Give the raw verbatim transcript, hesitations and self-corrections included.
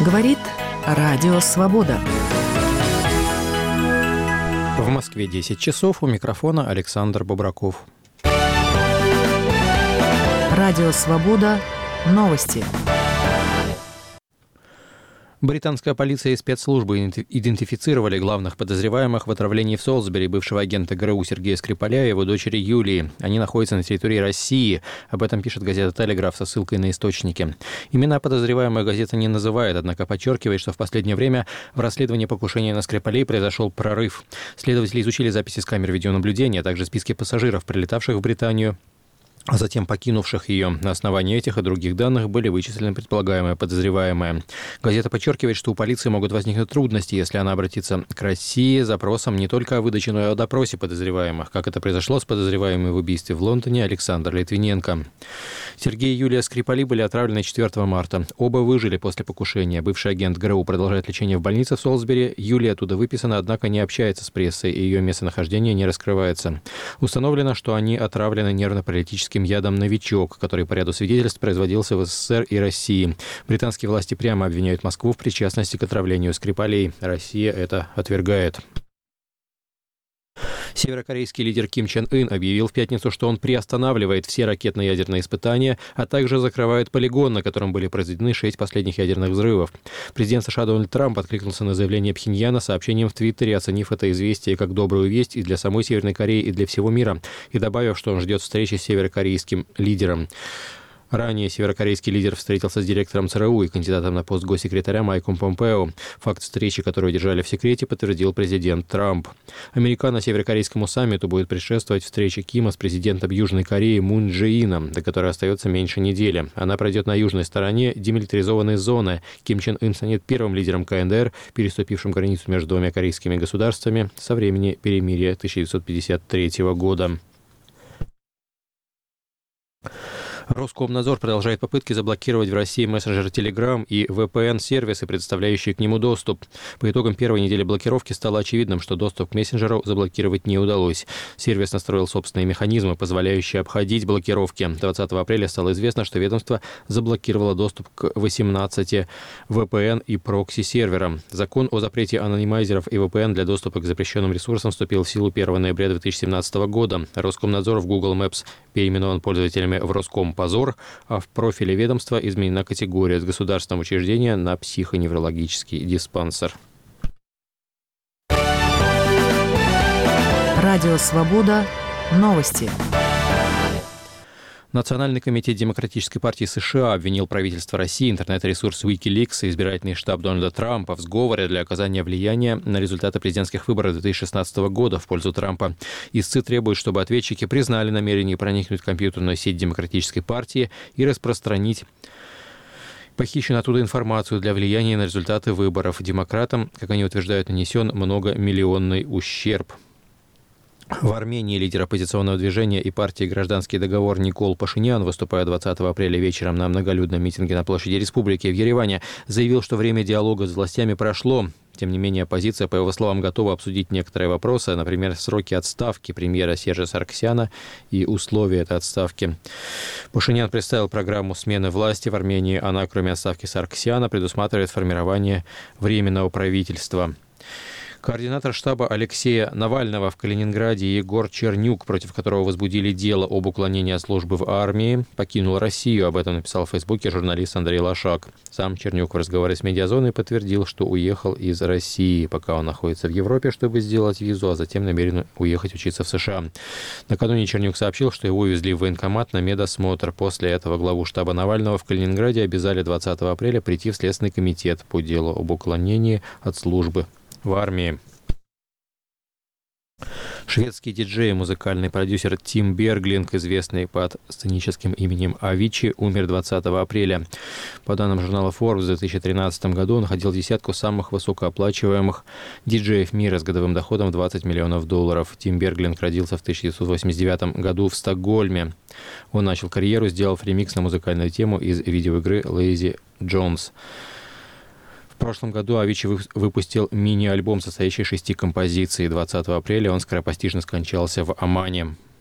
Говорит Радио Свобода. В Москве десять часов. У микрофона Александр Бобраков. Радио Свобода. Новости. Британская полиция и спецслужбы идентифицировали главных подозреваемых в отравлении в Солсбери бывшего агента ГРУ Сергея Скрипаля и его дочери Юлии. Они находятся на территории России. Об этом пишет газета «Телеграф» со ссылкой на источники. Имена подозреваемых газета не называет, однако подчеркивает, что в последнее время в расследовании покушения на Скрипалей произошел прорыв. Следователи изучили записи с камер видеонаблюдения, а также списки пассажиров, прилетавших в Британию, а затем покинувших ее. На основании этих и других данных были вычислены предполагаемые подозреваемые. Газета подчеркивает, что у полиции могут возникнуть трудности, если она обратится к России с запросом не только о выдаче, но и о допросе подозреваемых, как это произошло с подозреваемым в убийстве в Лондоне Александром Литвиненко. Сергей и Юлия Скрипали были отравлены четвёртого марта. Оба выжили после покушения. Бывший агент ГРУ продолжает лечение в больнице в Солсбери. Юлия оттуда выписана, однако не общается с прессой, и ее местонахождение не раскрывается. Установлено, что они отравлены нервно-паралитическим ядом «Новичок», который по ряду свидетельств производился в СССР и России. Британские власти прямо обвиняют Москву в причастности к отравлению Скрипалей. Россия это отвергает. Северокорейский лидер Ким Чен Ын объявил в пятницу, что он приостанавливает все ракетно-ядерные испытания, а также закрывает полигон, на котором были произведены шесть последних ядерных взрывов. Президент США Дональд Трамп откликнулся на заявление Пхеньяна сообщением в Твиттере, оценив это известие как добрую весть и для самой Северной Кореи, и для всего мира, и добавив, что он ждет встречи с северокорейским лидером. Ранее северокорейский лидер встретился с директором ЦРУ и кандидатом на пост госсекретаря Майком Помпео. Факт встречи, которую держали в секрете, подтвердил президент Трамп. Американо-северокорейскому саммиту будет предшествовать встреча Кима с президентом Южной Кореи Мун Чжэ Ином, до которой остается меньше недели. Она пройдет на южной стороне демилитаризованной зоны. Ким Чен Ын станет первым лидером КНДР, переступившим границу между двумя корейскими государствами со времени перемирия тысяча девятьсот пятьдесят третьего года. Роскомнадзор продолжает попытки заблокировать в России мессенджер Telegram и ви пи эн-сервисы, предоставляющие к нему доступ. По итогам первой недели блокировки стало очевидным, что доступ к мессенджеру заблокировать не удалось. Сервис настроил собственные механизмы, позволяющие обходить блокировки. двадцатого апреля стало известно, что ведомство заблокировало доступ к восемнадцати ви пи эн и прокси-серверам. Закон о запрете анонимайзеров и ви пи эн для доступа к запрещенным ресурсам вступил в силу первого ноября две тысячи семнадцатого года. Роскомнадзор в Google Maps переименован пользователями в Роскомпозор, а в профиле ведомства изменена категория с государственного учреждения на психоневрологический диспансер. Радио Свобода. Новости. Национальный комитет Демократической партии США обвинил правительство России, интернет-ресурс Wikileaks и избирательный штаб Дональда Трампа в сговоре для оказания влияния на результаты президентских выборов две тысячи шестнадцатого года в пользу Трампа. Истцы требуют, чтобы ответчики признали намерение проникнуть в компьютерную сеть Демократической партии и распространить похищенную оттуда информацию для влияния на результаты выборов. Демократам, как они утверждают, нанесен многомиллионный ущерб. В Армении лидер оппозиционного движения и партии «Гражданский договор» Никол Пашинян, выступая двадцатого апреля вечером на многолюдном митинге на площади Республики в Ереване, заявил, что время диалога с властями прошло. Тем не менее, оппозиция, по его словам, готова обсудить некоторые вопросы, например, сроки отставки премьера Сержа Сарксяна и условия этой отставки. Пашинян представил программу смены власти в Армении. Она, кроме отставки Сарксяна, предусматривает формирование временного правительства. Координатор штаба Алексея Навального в Калининграде Егор Чернюк, против которого возбудили дело об уклонении от службы в армии, покинул Россию. Об этом написал в Фейсбуке журналист Андрей Лошак. Сам Чернюк в разговоре с «Медиазоной» подтвердил, что уехал из России, пока он находится в Европе, чтобы сделать визу, а затем намерен уехать учиться в США. Накануне Чернюк сообщил, что его увезли в военкомат на медосмотр. После этого главу штаба Навального в Калининграде обязали двадцатого апреля прийти в Следственный комитет по делу об уклонении от службы в армии. Шведский диджей и музыкальный продюсер Тим Берглинг, известный под сценическим именем Avicii, умер двадцатого апреля. По данным журнала Forbes, в две тысячи тринадцатом году он входил в десятку самых высокооплачиваемых диджеев мира с годовым доходом в двадцать миллионов долларов. Тим Берглинг родился в тысяча девятьсот восемьдесят девятом году в Стокгольме. Он начал карьеру, сделав ремикс на музыкальную тему из видеоигры Lazy Jones. В прошлом году Avicii выпустил мини-альбом, состоящий из шести композиций. двадцатого апреля он скоропостижно скончался в Омане.